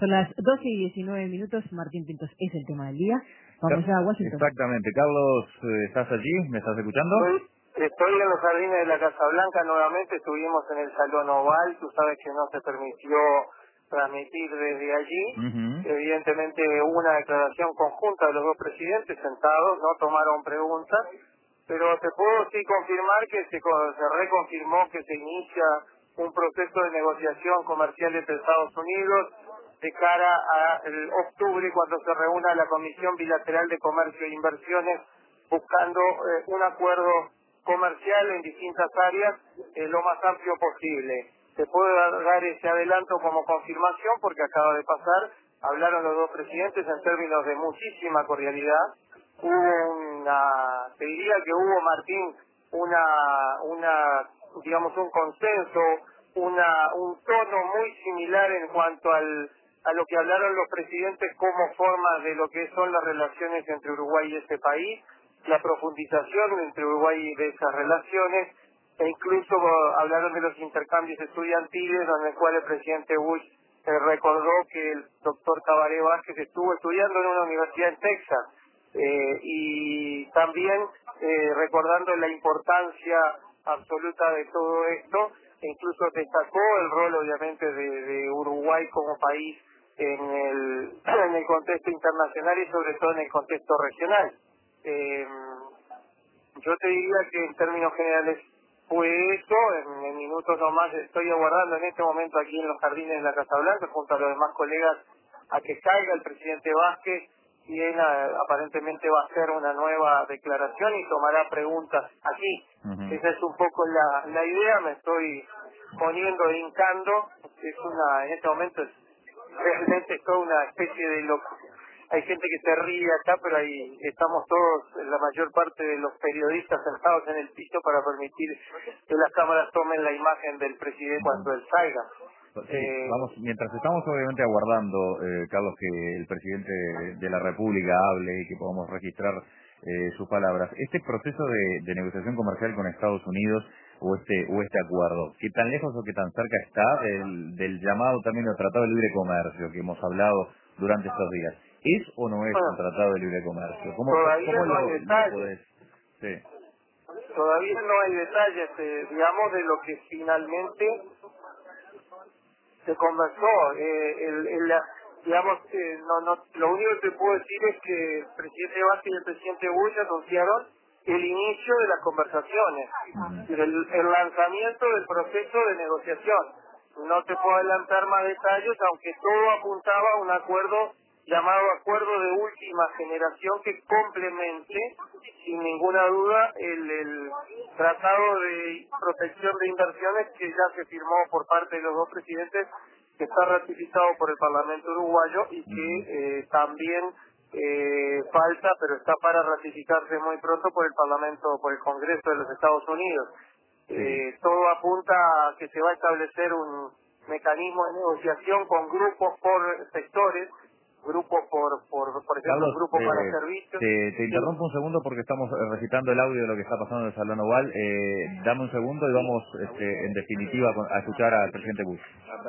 Son las 12:19. Martín Pintos es el tema del día. Vamos a Washington. Exactamente. Carlos, ¿estás allí? ¿Me estás escuchando? Estoy en los jardines de la Casa Blanca nuevamente. Estuvimos en el Salón Oval. Tú sabes que no se permitió transmitir desde allí. Evidentemente hubo una declaración conjunta de los dos presidentes sentados, no tomaron preguntas, pero te puedo sí confirmar que se reconfirmó que se inicia un proceso de negociación comercial entre Estados Unidos de cara a octubre, cuando se reúna la Comisión Bilateral de Comercio e Inversiones, buscando un acuerdo comercial en distintas áreas lo más amplio posible. Te puedo dar ese adelanto como confirmación porque acaba de pasar. Hablaron los dos presidentes en términos de muchísima cordialidad. Te diría que hubo, Martín, digamos, un consenso, un tono muy similar en cuanto a lo que hablaron los presidentes como forma de lo que son las relaciones entre Uruguay y este país, la profundización entre Uruguay y de esas relaciones, e incluso hablaron de los intercambios estudiantiles, en el cual el presidente Bush recordó que el doctor Tabaré Vázquez estuvo estudiando en una universidad en Texas, y también recordando la importancia absoluta de todo esto, e incluso destacó el rol obviamente de Uruguay como país en el contexto internacional y sobre todo en el contexto regional. Yo te diría que en términos generales fue eso. En minutos nomás estoy aguardando en este momento aquí en los jardines de la Casa Blanca junto a los demás colegas a que caiga el presidente Vázquez, y él aparentemente va a hacer una nueva declaración y tomará preguntas aquí. Esa es un poco la idea. Me estoy poniendo, hincando. En este momento realmente es toda una especie de hay gente que se ríe acá, pero ahí estamos todos, la mayor parte de los periodistas sentados en el piso para permitir que las cámaras tomen la imagen del presidente cuando él salga. Sí, vamos, mientras estamos obviamente aguardando, Carlos, que el presidente de la República hable y que podamos registrar sus palabras, este proceso de negociación comercial con Estados Unidos o este acuerdo, ¿qué tan lejos o qué tan cerca está del llamado también del Tratado de Libre Comercio que hemos hablado durante estos días? ¿Es o no es un tratado de libre comercio? ¿Cómo no hay detalles. podés? Sí. Todavía no hay detalles, digamos, de lo que finalmente se conversó. Digamos, lo único que te puedo decir es que el presidente Vázquez y el presidente Bush anunciaron el inicio de las conversaciones, el lanzamiento del proceso de negociación. No te puedo adelantar más detalles, aunque todo apuntaba a un acuerdo llamado Acuerdo de Última Generación que complemente, sin ninguna duda, el Tratado de Protección de Inversiones que ya se firmó por parte de los dos presidentes, que está ratificado por el Parlamento uruguayo y que también falta, pero está para ratificarse muy pronto por el Parlamento, por el Congreso de los Estados Unidos. Todo apunta a que se va a establecer un mecanismo de negociación con grupos por sectores, grupo por ejemplo, Carlos, un grupo para servicios. Te interrumpo un segundo porque estamos recitando el audio de lo que está pasando en el Salón Oval. Dame un segundo y vamos en definitiva a escuchar al presidente Bush.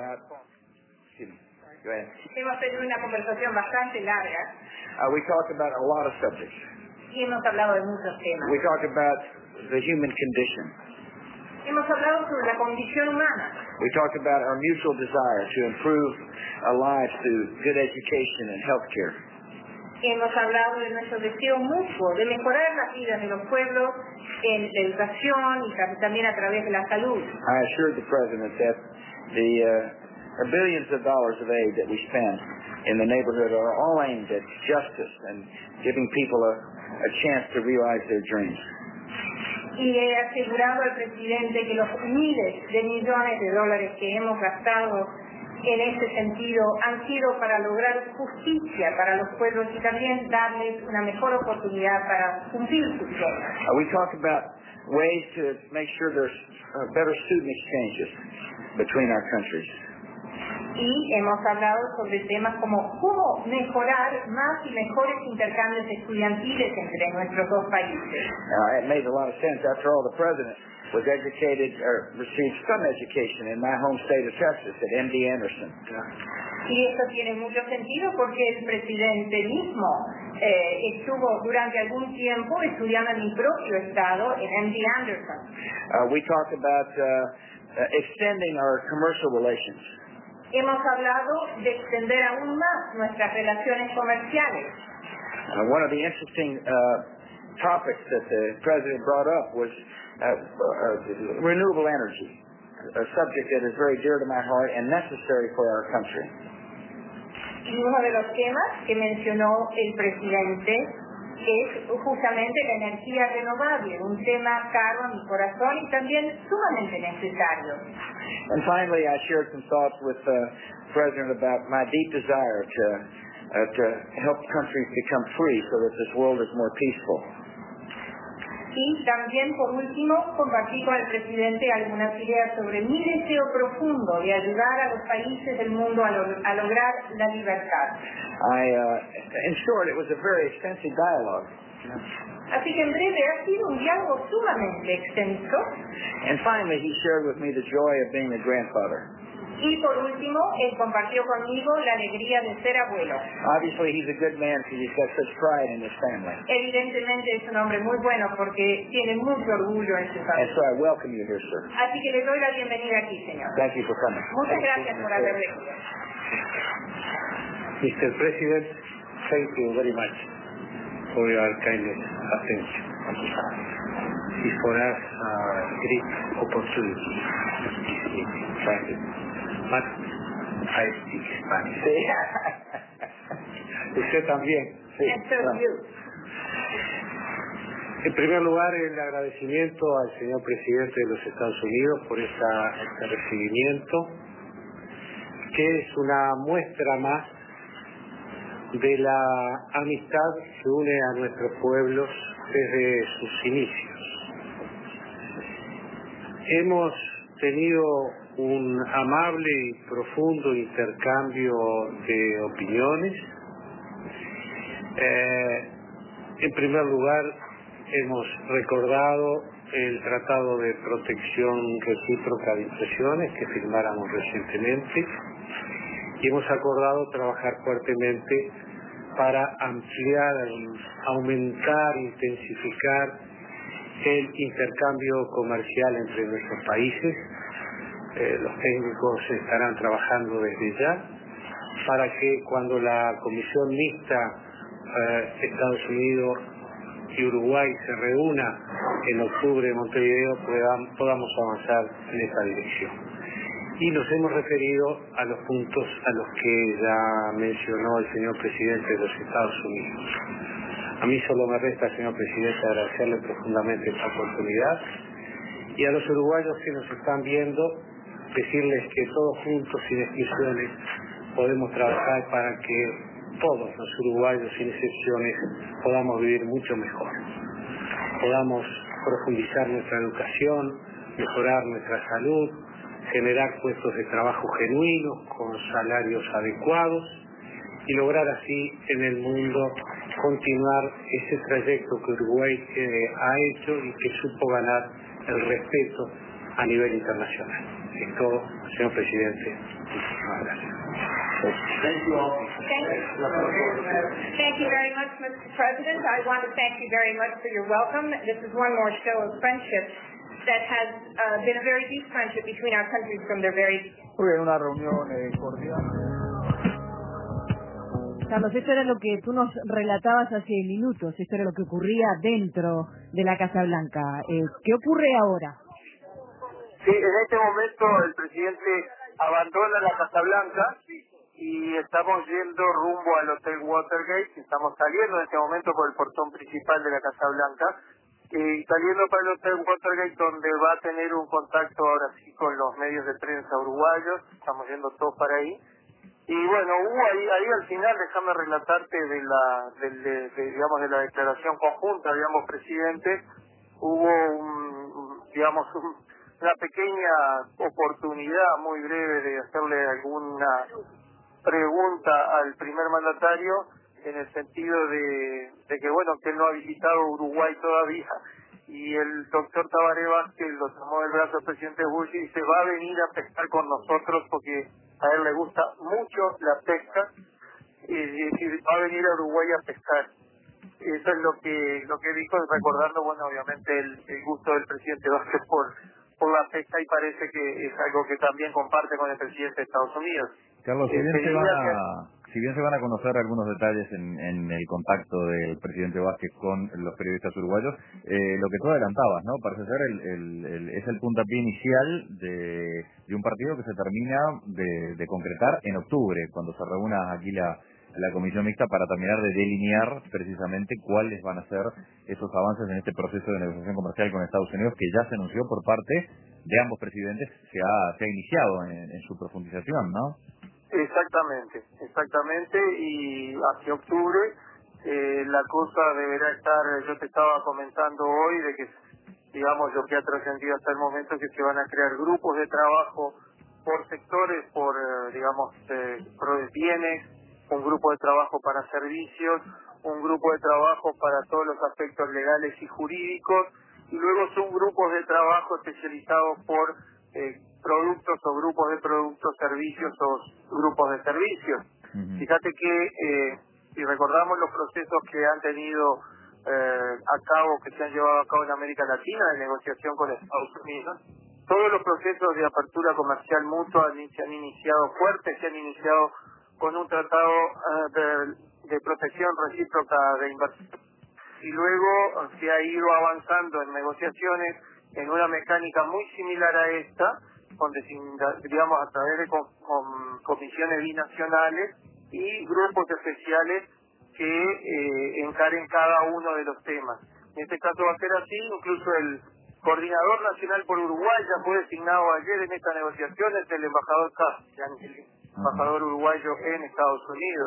Hemos tenido una conversación bastante larga. We talked about a lot of subjects. Y hemos hablado de muchos temas. We talked about the human condition. Hemos hablado sobre la condición humana. We talked about our mutual desire to improve our lives through good education and health care. Hemos hablado de nuestro deseo mutuo de mejorar las vidas de los pueblos en la educación y también a través de la salud. I assured the President that the billions of dollars of aid that we spend in the neighborhood are all aimed at justice and giving people a chance to realize their dreams. Y he asegurado al presidente que los miles de millones de dólares que hemos gastado en este sentido han sido para lograr justicia para los pueblos y también darles una mejor oportunidad para cumplir sus sueños. We talk about ways to make sure there's better student exchanges between our countries. y hemos hablado sobre temas como cómo mejorar más y mejores intercambios estudiantiles entre nuestros dos países. It made a lot of sense. After all, the president was educated or received some education in my home state of Texas at MD Anderson. Y esto tiene mucho sentido porque el presidente mismo estuvo durante algún tiempo estudiando en mi propio estado, en MD Anderson. We talked about extending our commercial relations. Hemos hablado de extender aún más nuestras relaciones comerciales. One of the interesting topics that the president brought up was renewable energy, a subject that is very dear to my heart and necessary for our country. Y uno de los temas que mencionó el presidente es justamente la energía renovable, un tema caro a mi corazón y también sumamente necesario. And finally, I shared some thoughts with the President about my deep desire to help countries become free so that this world is more peaceful. Y también, por último, compartí con el presidente algunas ideas sobre mi deseo profundo de ayudar a los países del mundo a lograr la libertad. In short, it was a very extensive dialogue. Así que en breve ha sido un diálogo sumamente extenso. And finally, he shared with me the joy of being a grandfather. Y por último, él compartió conmigo la alegría de ser abuelo. Obviously, he's a good man because he's got such pride in his family. Evidentemente es un hombre muy bueno porque tiene mucho orgullo en su And familia. so I welcome you here, sir. Así que le doy la bienvenida aquí, señor. Thank you for coming. Muchas gracias por haber venido. Mr. President, thank you very much for your kind attention. It's for us a great opportunity this meeting. But I speak Spanish. Usted también. Sí. And so you. En primer lugar, el agradecimiento al señor presidente de los Estados Unidos por este recibimiento, que es una muestra más de la amistad que une a nuestros pueblos desde sus inicios. Hemos tenido un amable y profundo intercambio de opiniones. En primer lugar, hemos recordado el Tratado de Protección Recíproca de Impresiones que firmáramos recientemente y hemos acordado trabajar fuertemente para ampliar, aumentar, intensificar el intercambio comercial entre nuestros países. Los técnicos estarán trabajando desde ya para que cuando la Comisión Mixta Estados Unidos y Uruguay se reúna en octubre en Montevideo podamos avanzar en esa dirección. Y nos hemos referido a los puntos a los que ya mencionó el señor presidente de los Estados Unidos. A mí solo me resta, señor presidente, agradecerle profundamente esta oportunidad y a los uruguayos que nos están viendo decirles que todos juntos, sin exclusiones, podemos trabajar para que todos los uruguayos, sin excepciones, podamos vivir mucho mejor. Podamos profundizar nuestra educación, mejorar nuestra salud, generar puestos de trabajo genuinos, con salarios adecuados y lograr así en el mundo continuar ese trayecto que Uruguay ha hecho y que supo ganar el respeto a nivel internacional. Es todo, señor presidente. Muchísimas gracias. Thank you all. Thank you very much, Mr. President. I want to thank you very much for your welcome. This is one more show of friendship that has been a very deep friendship between our countries from their very... Muy bien, una reunión cordial. Carlos, esto era lo que tú nos relatabas hace minutos, esto era lo que ocurría dentro de la Casa Blanca. ¿Qué ocurre ahora? Sí, en este momento el presidente abandona la Casa Blanca y estamos yendo rumbo al Hotel Watergate. Estamos saliendo en este momento por el portón principal de la Casa Blanca y saliendo para el Hotel Watergate, donde va a tener un contacto ahora sí con los medios de prensa uruguayos. Estamos yendo todos para ahí. Y bueno, hubo ahí al final, déjame relatarte de la declaración conjunta, presidente, hubo la pequeña oportunidad muy breve de hacerle alguna pregunta al primer mandatario en el sentido de que bueno, que él no ha visitado Uruguay todavía, y el doctor Tabaré Vázquez lo tomó del brazo al presidente Bush y dice: va a venir a pescar con nosotros porque a él le gusta mucho la pesca, y va a venir a Uruguay a pescar. Eso es lo que dijo, recordando, bueno, obviamente el gusto del presidente Vázquez por la pesca, y parece que es algo que también comparte con el presidente de Estados Unidos. Carlos, si bien se van a conocer algunos detalles en el contacto del presidente Vázquez con los periodistas uruguayos, lo que tú adelantabas, ¿no? Parece ser es el puntapié inicial de un partido que se termina de concretar en octubre, cuando se reúna aquí la comisión mixta para terminar de delinear precisamente cuáles van a ser esos avances en este proceso de negociación comercial con Estados Unidos, que ya se anunció por parte de ambos presidentes, se ha iniciado en su profundización, ¿no? Exactamente, y hacia octubre la cosa deberá estar. Yo te estaba comentando hoy de que, digamos, lo que ha trascendido hasta el momento es que se van a crear grupos de trabajo por sectores, por, digamos, bienes, un grupo de trabajo para servicios, un grupo de trabajo para todos los aspectos legales y jurídicos, y luego son grupos de trabajo especializados por productos o grupos de productos, servicios o grupos de servicios. Uh-huh. Fíjate que si recordamos los procesos que han tenido a cabo, que se han llevado a cabo en América Latina de negociación con Estados Unidos, todos los procesos de apertura comercial mutua se han iniciado fuertes, se han iniciado con un tratado de protección recíproca de inversión, y luego se ha ido avanzando en negociaciones en una mecánica muy similar a esta, donde, digamos, a través de comisiones binacionales y grupos especiales que encaren cada uno de los temas. En este caso va a ser así. Incluso el coordinador nacional por Uruguay ya fue designado ayer en esta negociación, es el embajador Cassian, embajador uruguayo en Estados Unidos,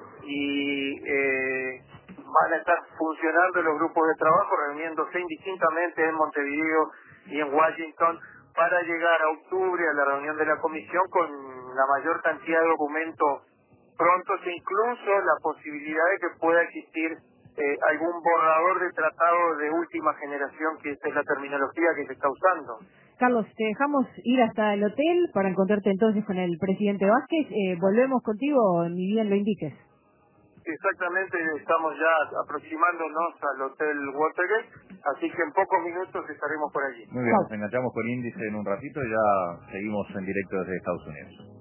y van a estar funcionando los grupos de trabajo, reuniéndose indistintamente en Montevideo y en Washington, para llegar a octubre a la reunión de la comisión con la mayor cantidad de documentos prontos, e incluso la posibilidad de que pueda existir algún borrador de tratado de última generación, que esta es la terminología que se está usando. Carlos, te dejamos ir hasta el hotel para encontrarte entonces con el presidente Vázquez. Volvemos contigo, ni bien lo indiques. Exactamente, estamos ya aproximándonos al Hotel Watergate, así que en pocos minutos estaremos por allí. Muy bien, nos enganchamos con Índice en un ratito y ya seguimos en directo desde Estados Unidos.